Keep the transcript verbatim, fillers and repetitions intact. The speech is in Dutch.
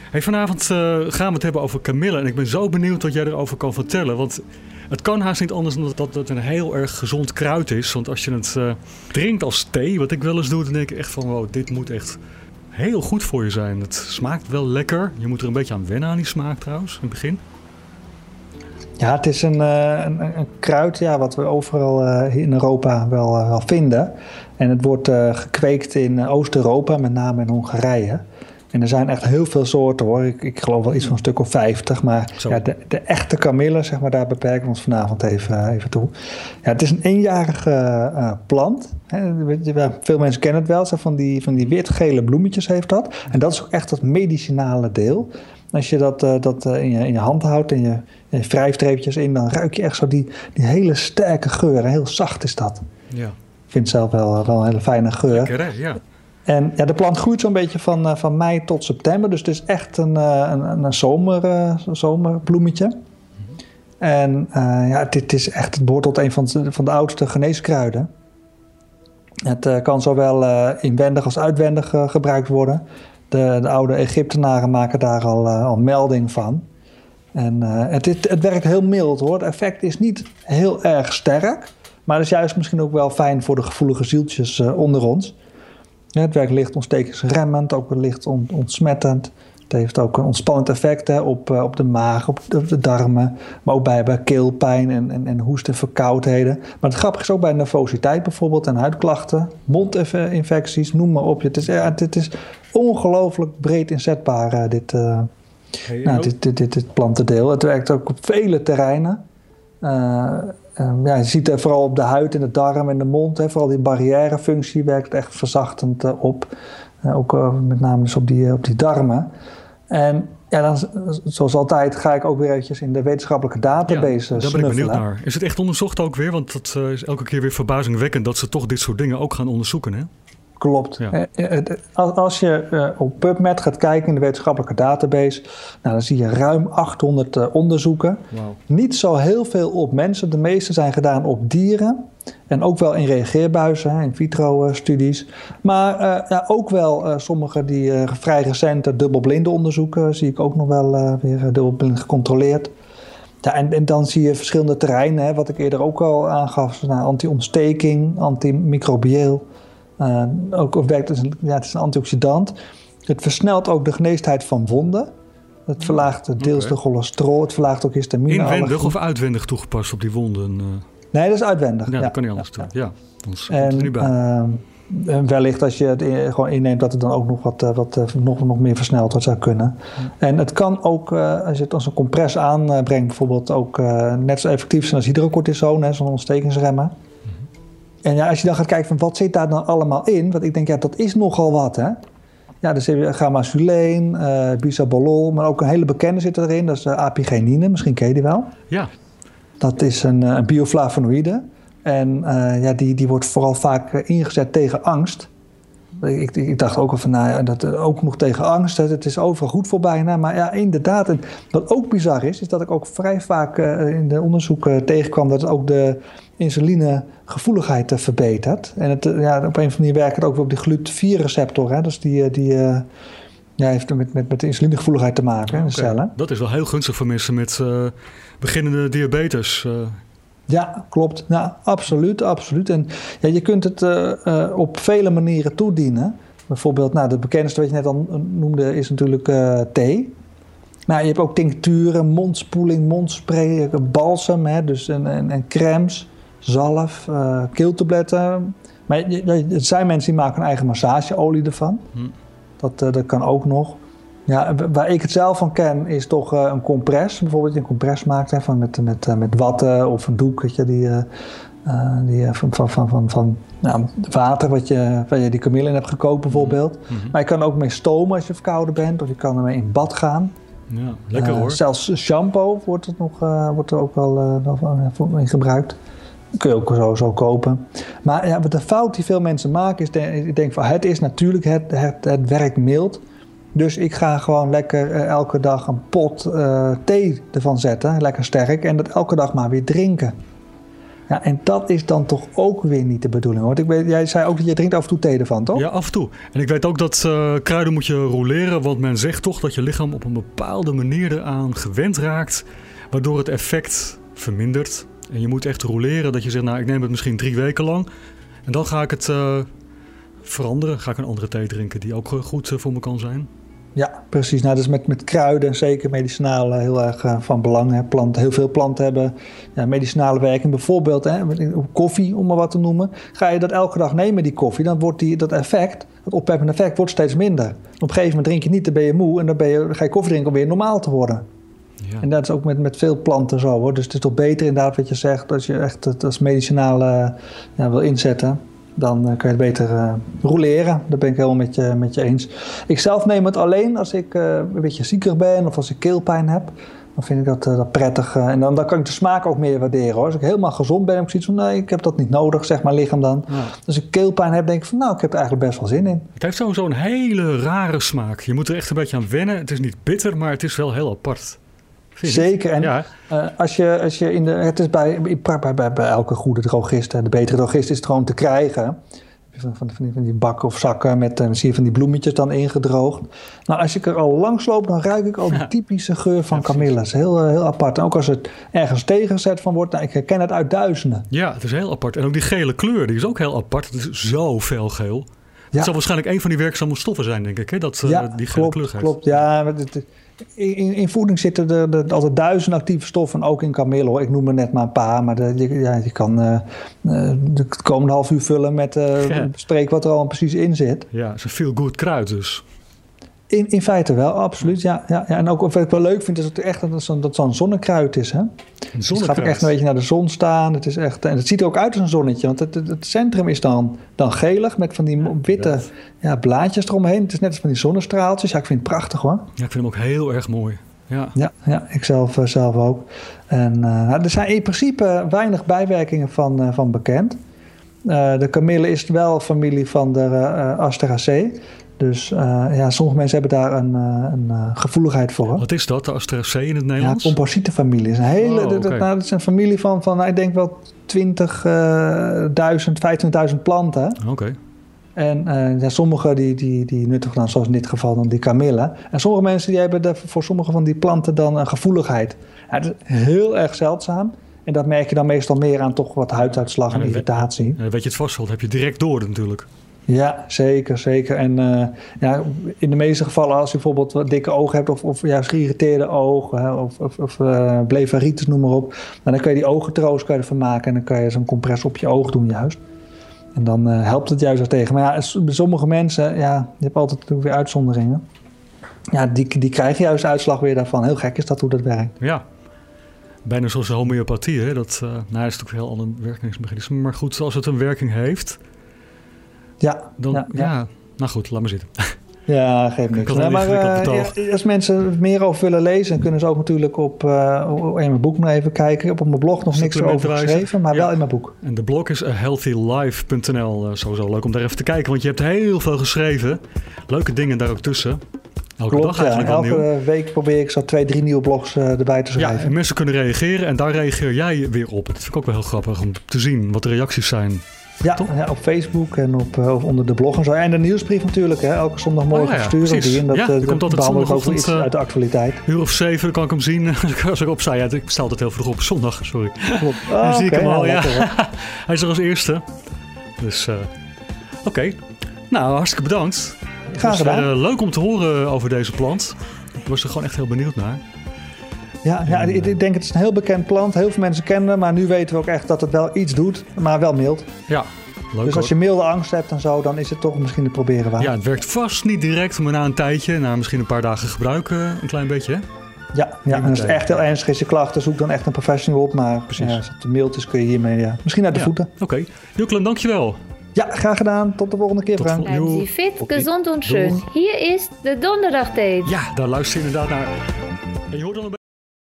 Hey, vanavond uh, gaan we het hebben over kamille. En ik ben zo benieuwd wat jij erover kan vertellen. Want het kan haast niet anders dan dat het een heel erg gezond kruid is. Want als je het uh, drinkt als thee, wat ik wel eens doe, dan denk ik echt van wow, dit moet echt heel goed voor je zijn. Het smaakt wel lekker. Je moet er een beetje aan wennen aan die smaak trouwens, in het begin. Ja, het is een, uh, een, een kruid ja, wat we overal uh, in Europa wel, uh, wel vinden. En het wordt uh, gekweekt in Oost-Europa, met name in Hongarije. En er zijn echt heel veel soorten hoor. Ik, ik geloof wel iets van een stuk of vijftig. Maar ja, de, de echte kamille, zeg maar, daar beperken we ons vanavond even, even toe. Ja, het is een eenjarige uh, plant. Hè. Veel mensen kennen het wel. Van die, van die wit-gele bloemetjes heeft dat. En dat is ook echt het medicinale deel. Als je dat, uh, dat uh, in, je, in je hand houdt en je, je wrijftreepjes in, dan ruik je echt zo die, die hele sterke geur. En heel zacht is dat. Ja. Ik vind het zelf wel, wel een hele fijne geur. Lekker hè, ja. En ja, de plant groeit zo'n beetje van, uh, van mei tot september. Dus het is echt een, uh, een, een zomer, uh, zomerbloemetje. Mm-hmm. En uh, ja, dit is echt, het behoort tot een van de, van de oudste geneeskruiden. Het uh, kan zowel uh, inwendig als uitwendig uh, gebruikt worden. De, de oude Egyptenaren maken daar al, uh, al melding van. En uh, het, het, het werkt heel mild hoor. Het effect is niet heel erg sterk. Maar het is juist misschien ook wel fijn voor de gevoelige zieltjes uh, onder ons. Ja, het werkt licht ontstekingsremmend, ook licht on, ontsmettend. Het heeft ook een ontspannend effect hè, op, uh, op de maag, op de, op de darmen. Maar ook bij, bij keelpijn en, en, en hoest en verkoudheden. Maar het grappige is ook bij nervositeit bijvoorbeeld en huidklachten. Mondinfecties, noem maar op. Het is, ja, het is ongelooflijk breed inzetbaar, uh, dit, uh, hey, nou, dit, dit, dit, dit plantendeel. Het werkt ook op vele terreinen. Uh, Um, ja, je ziet er vooral op de huid en de darm en de mond. Hè, vooral die barrièrefunctie werkt echt verzachtend uh, op. Uh, ook uh, met name dus op die, op die darmen. En ja, dan, zoals altijd ga ik ook weer eventjes in de wetenschappelijke database ja, daar ben ik benieuwd naar. Is het echt onderzocht ook weer? Want het uh, is elke keer weer verbazingwekkend dat ze toch dit soort dingen ook gaan onderzoeken, hè? Klopt. Ja. Als je op PubMed gaat kijken in de wetenschappelijke database, nou, dan zie je ruim achthonderd onderzoeken. Wow. Niet zo heel veel op mensen. De meeste zijn gedaan op dieren. En ook wel in reageerbuizen, in vitro studies. Maar uh, ja, ook wel uh, sommige die uh, vrij recente dubbelblinde onderzoeken. Zie ik ook nog wel uh, weer dubbelblind gecontroleerd. Ja, en, en dan zie je verschillende terreinen. Hè, wat ik eerder ook al aangaf. Nou, anti-ontsteking, antimicrobieel. Uh, ook werkt het, ja, het is een antioxidant. Het versnelt ook de geneesheid van wonden. Het verlaagt deels okay. de cholesterol. Het verlaagt ook histamine. Inwendig of uitwendig toegepast op die wonden? Uh... Nee, dat is uitwendig. Ja, ja. dat kan niet anders ja, doen. Ja, anders en, komt het er niet bij. Uh, wellicht als je het in, gewoon inneemt dat het dan ook nog wat, uh, wat uh, nog, nog meer versneld wat zou kunnen. Hmm. En het kan ook, uh, als je het als een compress aanbrengt, bijvoorbeeld ook uh, net zo effectief zijn als hydrocortisone, zo'n ontstekingsremmer. En ja, als je dan gaat kijken van wat zit daar dan allemaal in, want ik denk ja, dat is nogal wat hè. Ja, dus heb je gamma-suleen, uh, bisabolol, maar ook een hele bekende zit erin, dat is uh, apigenine, misschien ken je die wel. Ja. Dat is een, een bioflavonoïde en uh, ja, die, die wordt vooral vaak uh, ingezet tegen angst. Ik, ik dacht ook al van, nou ja, dat ook nog tegen angst. Het is overal goed voor bijna. Maar ja, inderdaad. En wat ook bizar is, is dat ik ook vrij vaak uh, in de onderzoeken tegenkwam dat het ook de insulinegevoeligheid uh, verbetert. En het, uh, ja, op een of andere manier werkt het ook weer op die gluten vier receptor. Hè? Dus die, die uh, ja, heeft met, met, met de insulinegevoeligheid te maken, hè, de okay. cellen. Dat is wel heel gunstig voor mensen met uh, beginnende diabetes. Uh. Ja, klopt. Nou, absoluut, absoluut. En ja, je kunt het uh, uh, op vele manieren toedienen. Bijvoorbeeld, nou, de bekendste wat je net al noemde is natuurlijk uh, thee. Nou, je hebt ook tincturen, mondspoeling, mondspray, balsem, hè, dus en, en, en crèmes, zalf, uh, keeltabletten. Maar er zijn mensen die maken een eigen massageolie ervan. Hm. Dat, uh, dat kan ook nog. Ja, waar ik het zelf van ken is toch uh, een compress. Bijvoorbeeld je een compress maakt hè, van met, met, uh, met watten of een doek weet je, die, uh, uh, die, uh, van, van, van, van, van nou, water wat je, waar je die kamille in hebt gekookt bijvoorbeeld. Mm-hmm. Maar je kan ook mee stomen als je verkouden bent of je kan ermee in bad gaan. Ja, lekker uh, hoor. Zelfs shampoo wordt, het nog, uh, wordt er ook wel uh, in gebruikt. Dat kun je ook zo, zo kopen. Maar ja, de fout die veel mensen maken is, de, ik denk van het is natuurlijk, het, het, het werkt mild. Dus ik ga gewoon lekker uh, elke dag een pot uh, thee ervan zetten, lekker sterk, en dat elke dag maar weer drinken. Ja, en dat is dan toch ook weer niet de bedoeling. Want ik weet, jij zei ook dat je drinkt af en toe thee ervan, toch? Ja, af en toe. En ik weet ook dat uh, kruiden moet je roleren. Want men zegt toch dat je lichaam op een bepaalde manier eraan gewend raakt. Waardoor het effect vermindert. En je moet echt roleren dat je zegt, nou ik neem het misschien drie weken lang. En dan ga ik het uh, veranderen. Ga ik een andere thee drinken die ook goed uh, voor me kan zijn. Ja, precies. Nou, dus met, met kruiden, zeker medicinaal, uh, heel erg uh, van belang. Hè. Planten, heel veel planten hebben ja, medicinale werking. Bijvoorbeeld hè, koffie, om maar wat te noemen. Ga je dat elke dag nemen, die koffie, dan wordt die, dat effect, het oppeppende effect, wordt steeds minder. Op een gegeven moment drink je niet, dan ben je moe en dan, ben je, dan ga je koffie drinken om weer normaal te worden. Ja. En dat is ook met, met veel planten zo, hoor. Dus het is toch beter inderdaad wat je zegt, als je echt het als medicinaal uh, ja, wil inzetten. Dan uh, kun je het beter uh, roleren. Dat ben ik helemaal met je, met je eens. Ik zelf neem het alleen als ik uh, een beetje zieker ben of als ik keelpijn heb. Dan vind ik dat, uh, dat prettig. Uh, en dan, dan kan ik de smaak ook meer waarderen, hoor. Als ik helemaal gezond ben, heb ik zoiets van nee, ik heb dat niet nodig, zegt mijn lichaam dan. Ja. Als ik keelpijn heb, denk ik van nou, ik heb er eigenlijk best wel zin in. Het heeft sowieso een hele rare smaak. Je moet er echt een beetje aan wennen. Het is niet bitter, maar het is wel heel apart. Zeker. En ja. uh, als je, als je in de, het is bij, bij, bij, bij elke goede drogist, de betere drogist is het gewoon te krijgen. Van, van, van, die, van die bakken of zakken met uh, zie je van die bloemetjes dan ingedroogd. Nou, als ik er al langs loop, dan ruik ik al die typische geur van kamilles. Heel, uh, heel apart. En ook als het ergens tegengezet van wordt, nou, ik herken het uit duizenden. Ja, het is heel apart. En ook die gele kleur, die is ook heel apart. Het is zo fel geel. Het ja. zal waarschijnlijk een van die werkzame stoffen zijn, denk ik, hè? Dat uh, ja, die gele klopt, kleur heeft. Klopt, ja. Het, In, in voeding zitten er, er altijd duizend actieve stoffen, ook in kamille. Ik noem er net maar een paar, maar de, je, ja, je kan uh, de komende half uur vullen met uh, ja. bespreken wat er al precies in zit. Ja, het is een feel-good kruid dus. In, in feite wel, absoluut. Ja, ja, ja. En ook wat ik wel leuk vind, is dat het echt dat het zo'n, dat zo'n zonnekruid is. Hè? Een dus het gaat ook echt een beetje naar de zon staan. Het is echt, en het ziet er ook uit als een zonnetje, want het, het, het centrum is dan, dan gelig met van die witte ja, blaadjes eromheen. Het is net als van die zonnestraaltjes. Ja, ik vind het prachtig, hoor. Ja, ik vind hem ook heel erg mooi. Ja, ja, ja ik zelf, uh, zelf ook. En, uh, nou, er zijn in principe weinig bijwerkingen van, uh, van bekend. Uh, de kamille is wel familie van de uh, Asteraceae. Dus uh, ja, sommige mensen hebben daar een, uh, een uh, gevoeligheid voor. Wat is dat, de Asteraceae in het Nederlands? Ja, composietenfamilie. Het is een hele, oh, okay. nou, dat is een familie van, van nou, ik denk wel twintigduizend, vijfentwintigduizend planten. Oké. Okay. En uh, ja, sommige die, die, die nuttigen dan, zoals in dit geval, dan die kamille. En sommige mensen die hebben de, voor sommige van die planten dan een gevoeligheid. Ja, het is heel erg zeldzaam. En dat merk je dan meestal meer aan toch wat huiduitslag en, en irritatie. En weet je het vasthoudt, heb je direct door natuurlijk. Ja, zeker, zeker. En uh, ja, in de meeste gevallen als je bijvoorbeeld wat dikke ogen hebt of, of juist geïrriteerde ogen hè, of, of, of uh, blefaritis, noem maar op. Dan kan je die ogentroost kan je ervan maken en dan kan je zo'n compress op je oog doen juist. En dan uh, helpt het juist er tegen. Maar ja, bij sommige mensen, ja, je hebt altijd weer uitzonderingen. Ja, die, die krijgen juist uitslag weer daarvan. Heel gek is dat hoe dat werkt. Ja, bijna zoals de homeopathie. Hè? Dat uh, nou, is natuurlijk een heel ander werkingsmechanisme. Maar goed, als het een werking heeft... Ja, dan, ja, ja. ja, nou goed, laat maar zitten. Ja, geeft niks. Ja, maar uh, ja, als mensen meer over willen lezen, dan kunnen ze ook natuurlijk op uh, in mijn boek nog even kijken. Ik heb op mijn blog nog niks over geschreven, maar ja. wel in mijn boek. En de blog is a healthy life punt n l. Uh, sowieso leuk om daar even te kijken, want je hebt heel veel geschreven. Leuke dingen daar ook tussen. Elke Klopt, dag eigenlijk ja. wel Elke nieuw. week probeer ik zo twee, drie nieuwe blogs uh, erbij te schrijven. Ja, en mensen kunnen reageren en daar reageer jij weer op. Dat vind ik ook wel heel grappig om te zien wat de reacties zijn. Ja, ja, op Facebook en op, uh, onder de blog en zo. En de nieuwsbrief natuurlijk. Hè. Elke zondagmorgen oh, ja, ja, versturen die in. Dat, ja, uh, komt altijd zondagochtend iets uit de actualiteit. Uur of zeven, dan kan ik hem zien. Als ik opsta, ja, ik sta altijd heel vroeg op zondag, sorry. Klopt. Oh, dan zie okay, ik hem al, ja. Lekker, Hij is er als eerste. Dus, uh, oké. Okay. Nou, hartstikke bedankt. Graag gedaan. Het was uh, leuk om te horen over deze plant. Ik was er gewoon echt heel benieuwd naar. Ja, ja, ik, ik denk het is een heel bekend plant. Heel veel mensen kennen hem, maar nu weten we ook echt dat het wel iets doet, maar wel mild. Ja. Leuk, dus als je milde angst hebt en zo, dan is het toch misschien het proberen waard. Ja, het werkt vast niet direct, maar na een tijdje, na misschien een paar dagen gebruiken, een klein beetje. Hè? Ja, ja, en als het echt heel ernstig is je klachten, zoek dan echt een professional op. Maar ja, als het mild is, kun je hiermee ja, misschien naar de ja. voeten. Oké, okay. Juklen, dankjewel. Ja, graag gedaan. Tot de volgende keer, Frank. Bleiben Sie fit, gezond und schön. Hier is de Donderdag-Date. Ja, daar luister je inderdaad naar. En je hoort dan een